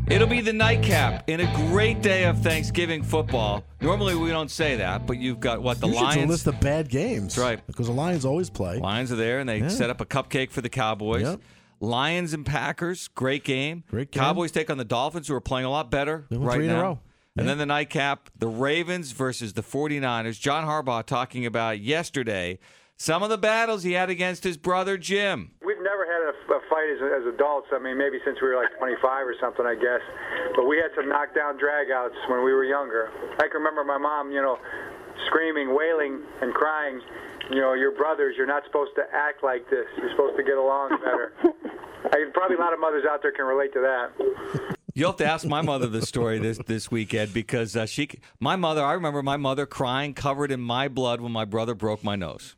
It'll be the nightcap in a great day of Thanksgiving football. Normally we don't say that, but you've got the Lions. It's a list of bad games. That's right. Because the Lions always play. Lions are there, and they set up a cupcake for the Cowboys. Yep. Lions and Packers, great game. Great game. Cowboys take on the Dolphins, who are playing a lot better They won right 3 now. in a row. And Yeah. then the nightcap, the Ravens versus the 49ers. John Harbaugh talking about yesterday some of the battles he had against his brother Jim. We've never had a fight as adults. I mean, maybe since we were like 25 or something, I guess. But we had some knockdown dragouts when we were younger. I can remember my mom, screaming, wailing, and crying. Your brothers, you're not supposed to act like this. You're supposed to get along better. Probably a lot of mothers out there can relate to that. You'll have to ask my mother this story this weekend because I remember my mother crying covered in my blood when my brother broke my nose.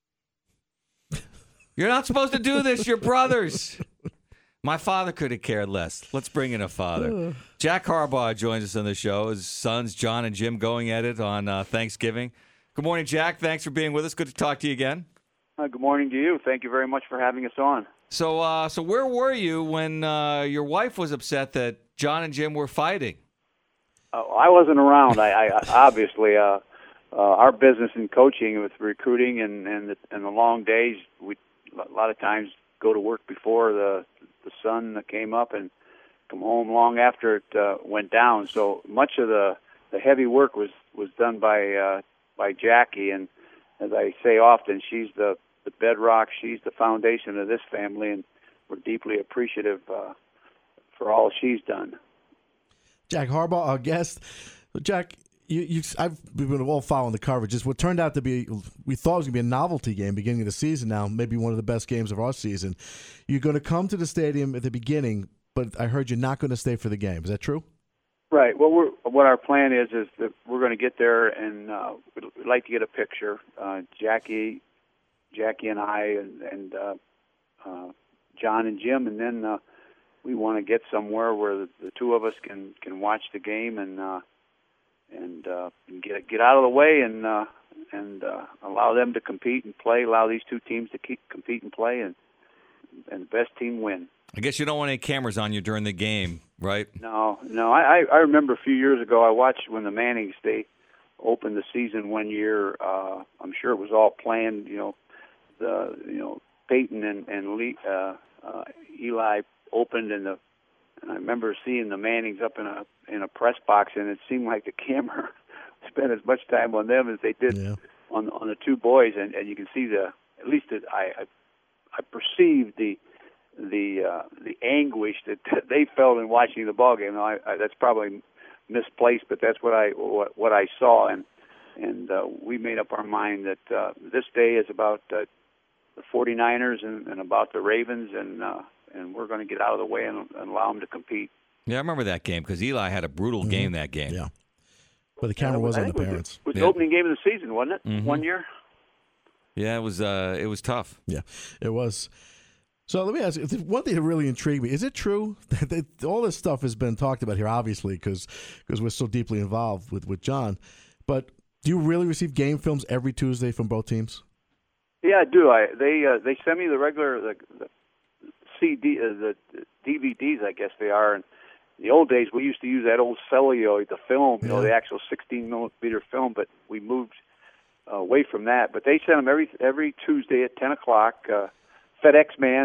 You're not supposed to do this. You're brothers. My father could have cared less. Let's bring in a father. Jack Harbaugh joins us on the show. His sons, John and Jim, going at it on Thanksgiving. Good morning, Jack. Thanks for being with us. Good to talk to you again. Good morning to you. Thank you very much for having us on. So where were you when your wife was upset that John and Jim were fighting? I wasn't around. I obviously our business in coaching with recruiting and the long days. We a lot of times go to work before the sun came up and come home long after it went down. So much of the heavy work was done by Jackie, and as I say often, she's the bedrock. She's the foundation of this family, and we're deeply appreciative for all she's done. Jack Harbaugh, our guest. Jack, we've been all following the coverage. It's what turned out to be, we thought it was going to be a novelty game beginning of the season now, maybe one of the best games of our season. You're going to come to the stadium at the beginning, but I heard you're not going to stay for the game. Is that true? Right. Well, what our plan is that we're going to get there, and we'd like to get a picture. Jackie and I, and John and Jim, and then we want to get somewhere where the two of us can watch the game and get out of the way and allow them to compete and play. Allow these two teams to compete and play, and the best team win. I guess you don't want any cameras on you during the game, right? No. I remember a few years ago I watched when the Mannings, they opened the season one year. I'm sure it was all planned. Peyton and Lee, Eli opened, and I remember seeing the Mannings up in a press box, and it seemed like the camera spent as much time on them as they did on the two boys, and you can see I perceived the anguish that they felt in watching the ball game. Now, that's probably misplaced, but that's what I saw, and we made up our mind that this day is about the 49ers and about the Ravens, and we're going to get out of the way and allow them to compete. Yeah, I remember that game because Eli had a brutal game that game. Yeah, but the camera was on the parents. It was the opening game of the season, wasn't it? Mm-hmm. 1 year. Yeah, it was tough. Yeah, it was. So let me ask you, one thing that really intrigued me, is it true that all this stuff has been talked about here, obviously, because we're so deeply involved with John, but do you really receive game films every Tuesday from both teams? Yeah, I do. They send me the regular the CD, the DVDs, I guess they are. And in the old days, we used to use that old celluloid, the film, the actual 16-millimeter film, but we moved away from that. But they send them every Tuesday at 10 o'clock. FedEx man,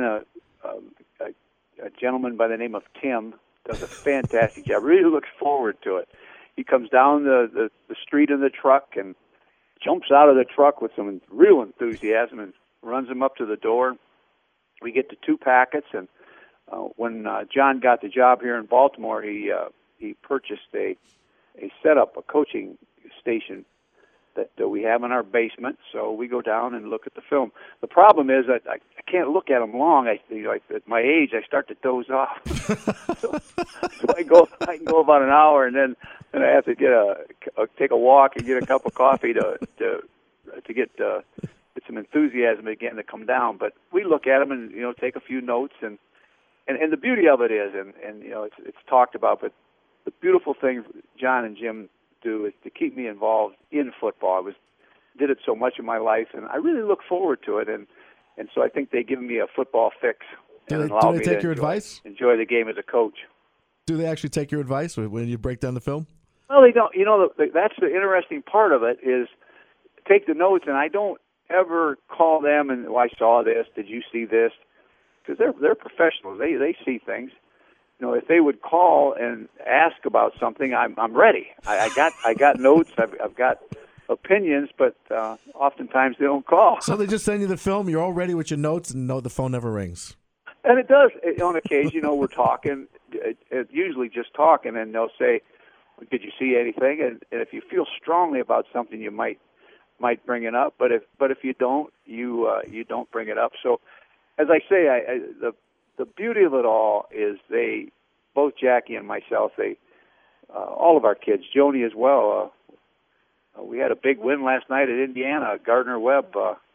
a gentleman by the name of Tim, does a fantastic job. Really looks forward to it. He comes down the street in the truck and jumps out of the truck with some real enthusiasm and runs them up to the door. We get the 2 packets, and when John got the job here in Baltimore, he purchased a setup, a coaching station that we have in our basement. So we go down and look at the film. The problem is that I can't look at them long. At my age, I start to doze off. so I can go about an hour, and then I have to take a walk and get a cup of coffee to get some enthusiasm again to come down. But we look at them and take a few notes, and the beauty of it is, and it's talked about, but the beautiful thing John and Jim do is to keep me involved in football. Did it so much in my life, and I really look forward to it, and so I think they give me a football fix. Do they take your advice? Enjoy the game as a coach. Do they actually take your advice when you break down the film? Well, they don't. That's the interesting part of it is take the notes, and I don't ever call them and I saw this. Did you see this? Because they're professionals. They see things. If they would call and ask about something, I'm ready. I got notes. I've got opinions, but oftentimes they don't call. So they just send you the film. You're all ready with your notes, and the phone never rings. And it does on occasion. We're talking, usually just talking, and they'll say, "Did you see anything?" And if you feel strongly about something, you might bring it up. But if you don't, you don't bring it up. So, as I say, the beauty of it all is both Jackie and myself, all of our kids, Joni as well. We had a big win last night at Indiana. Gardner Webb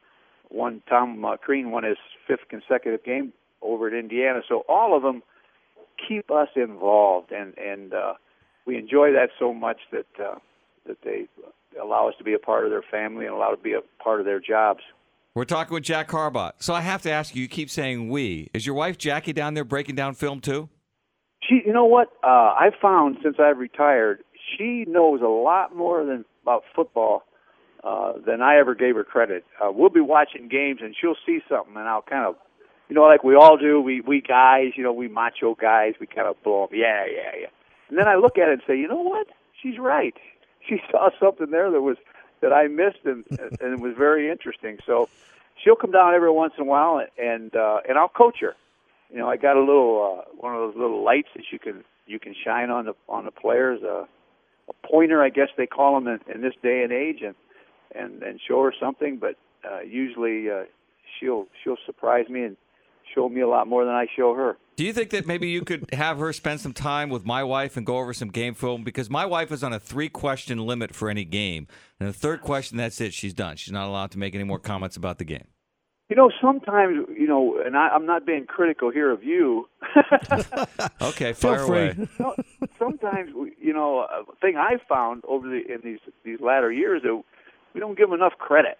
Tom Crean won his 5th consecutive game over at Indiana. So all of them keep us involved, and we enjoy that so much that they allow us to be a part of their family and allow us to be a part of their jobs. We're talking with Jack Harbaugh. So I have to ask you keep saying we. Is your wife Jackie down there breaking down film too? You know what? I've found since I've retired, she knows a lot more about football than I ever gave her credit. We'll be watching games, and she'll see something, and I'll kind of, like we all do, we guys, we macho guys, we kind of blow up, yeah. And then I look at it and say, you know what? She's right. She saw something there that I missed, and it was very interesting. So she'll come down every once in a while, and I'll coach her. I got a little one of those little lights that you can shine on the players, a pointer, I guess they call them in this day and age, and show her something. But usually she'll surprise me and show me a lot more than I show her. Do you think that maybe you could have her spend some time with my wife and go over some game film? Because my wife is on a 3-question limit for any game. And the 3rd question, that's it. She's done. She's not allowed to make any more comments about the game. Sometimes, and I'm not being critical here of you. Okay, fire away. Sometimes, a thing I've found in these latter years that we don't give them enough credit.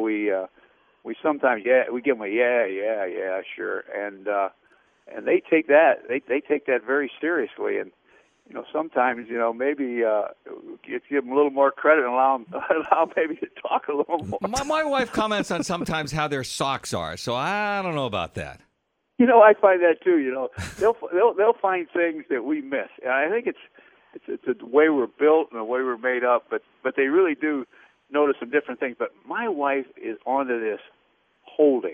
We sometimes we give them a yeah, sure, and they take that very seriously, and sometimes maybe give them a little more credit and allow them maybe to talk a little more. My wife comments on sometimes how their socks are, so I don't know about that. I find that too. They'll find things that we miss, and I think it's the way we're built and the way we're made up, but they really do notice some different things. But my wife is onto this holding.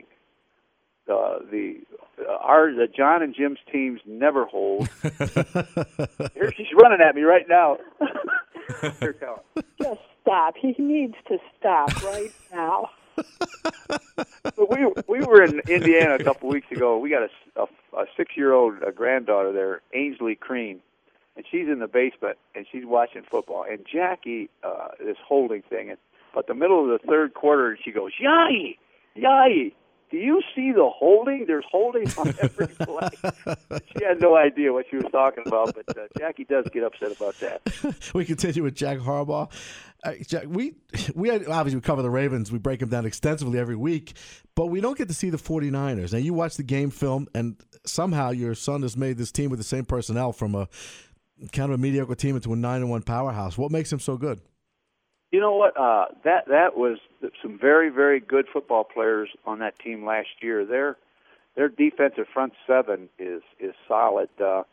The John and Jim's teams never hold. Here she's running at me right now. Here, just stop. He needs to stop right now. But we were in Indiana a couple weeks ago. We got a 6-year-old granddaughter there, Ainsley Crean, and she's in the basement and she's watching football. And Jackie, this holding thing, but the middle of the 3rd quarter, she goes, "Yai, do you see the holding? There's holding on every play." She had no idea what she was talking about, but Jackie does get upset about that. We continue with Jack Harbaugh. Jack, we obviously cover the Ravens. We break them down extensively every week, but we don't get to see the 49ers. Now, you watch the game film, and somehow your son has made this team with the same personnel from a kind of a mediocre team into a 9-1 powerhouse. What makes him so good? You know what? That was some very, very good football players on that team last year. Their defensive front 7 is solid.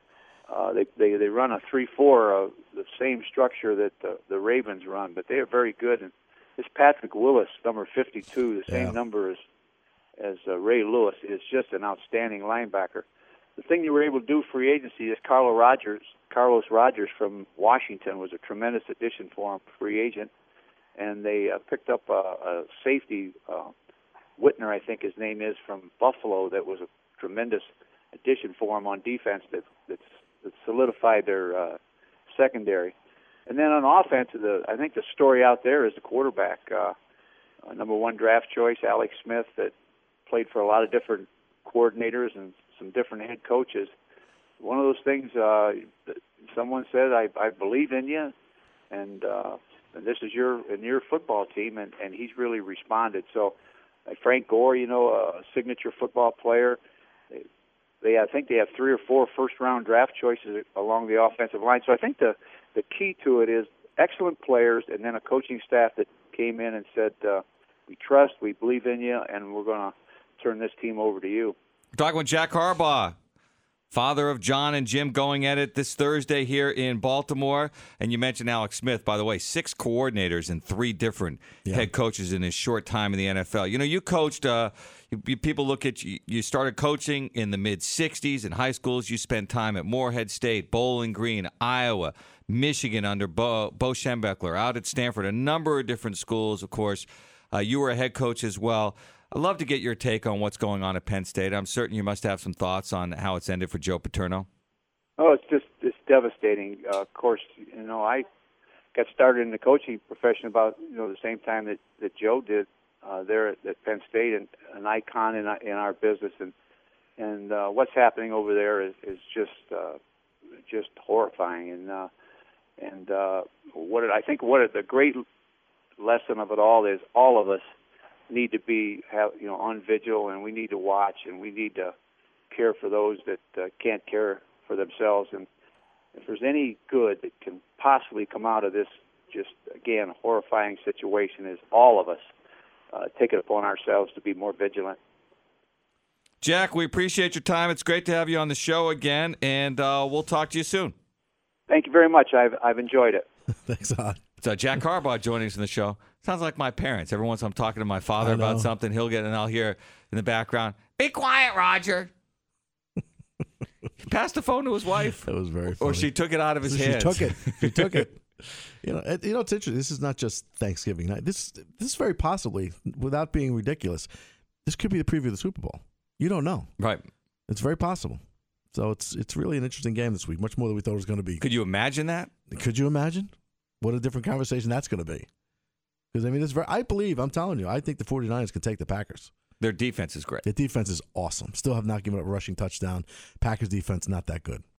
They run a 3-4, the same structure that the Ravens run, but they are very good. And this Patrick Willis, number 52, the same number as Ray Lewis, is just an outstanding linebacker. The thing you were able to do free agency is Carlos Rogers from Washington was a tremendous addition for him, free agent. And they picked up a safety, Whitner, I think his name is, from Buffalo, that was a tremendous addition for him on defense that solidified their secondary. And then on offense, I think the story out there is the quarterback, number 1 draft choice, Alex Smith, that played for a lot of different coordinators and some different head coaches. One of those things, someone said, I believe in you, and this is your football team, and he's really responded. So Frank Gore, a signature football player, I think they have 3 or 4 first-round draft choices along the offensive line. So I think the key to it is excellent players and then a coaching staff that came in and said, we trust, we believe in you, and we're going to turn this team over to you. We're talking with Jack Harbaugh, father of John and Jim, going at it this Thursday here in Baltimore. And you mentioned Alex Smith, by the way, 6 coordinators and 3 different head coaches in his short time in the NFL. You know, you coached, people look at you, you started coaching in the mid-'60s in high schools. You spent time at Morehead State, Bowling Green, Iowa, Michigan under Bo Schembechler, out at Stanford, a number of different schools, of course. You were a head coach as well. I'd love to get your take on what's going on at Penn State. I'm certain you must have some thoughts on how it's ended for Joe Paterno. Oh, it's devastating. Of course, you know, I got started in the coaching profession about the same time that Joe did there at Penn State, and an icon in our business. And what's happening over there is just horrifying. And I think the great lesson of it all is all of us need to be on vigil, and we need to watch, and we need to care for those that can't care for themselves. And if there's any good that can possibly come out of this, just again horrifying situation, is all of us take it upon ourselves to be more vigilant. Jack, we appreciate your time. It's great to have you on the show again, and we'll talk to you soon. Thank you very much. I've enjoyed it. Thanks, Hod. So Jack Harbaugh joining us in the show. Sounds like my parents. Every once I'm talking to my father about something, I'll hear in the background, "Be quiet, Roger." He passed the phone to his wife. That was very funny. Or she took it out of his hands. She took it. It's interesting. This is not just Thanksgiving night. This is very possibly, without being ridiculous, this could be the preview of the Super Bowl. You don't know. Right. It's very possible. So it's really an interesting game this week, much more than we thought it was going to be. Could you imagine that? Could you imagine? What a different conversation that's going to be. Because, I'm telling you, I think the 49ers can take the Packers. Their defense is great. Their defense is awesome. Still have not given up a rushing touchdown. Packers defense, not that good.